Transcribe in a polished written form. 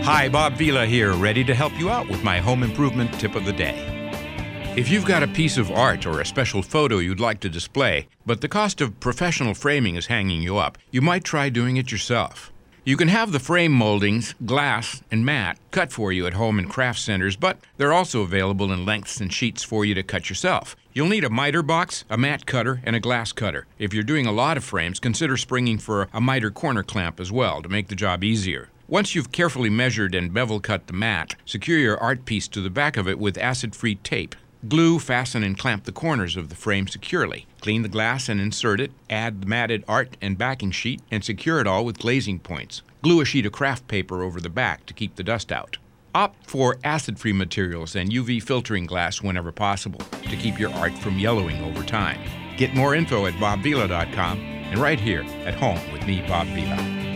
Hi, Bob Vila here, ready to help you out with my home improvement tip of the day. If you've got a piece of art or a special photo you'd like to display, but the cost of professional framing is hanging you up, you might try doing it yourself. You can have the frame moldings, glass, and mat cut for you at home in craft centers, but they're also available in lengths and sheets for you to cut yourself. You'll need a miter box, a mat cutter, and a glass cutter. If you're doing a lot of frames, consider springing for a miter corner clamp as well to make the job easier. Once you've carefully measured and bevel cut the mat, secure your art piece to the back of it with acid-free tape. Glue, fasten, and clamp the corners of the frame securely. Clean the glass and insert it, add the matted art and backing sheet, and secure it all with glazing points. Glue a sheet of craft paper over the back to keep the dust out. Opt for acid-free materials and UV filtering glass whenever possible to keep your art from yellowing over time. Get more info at bobvila.com and right here at home with me, Bob Vila.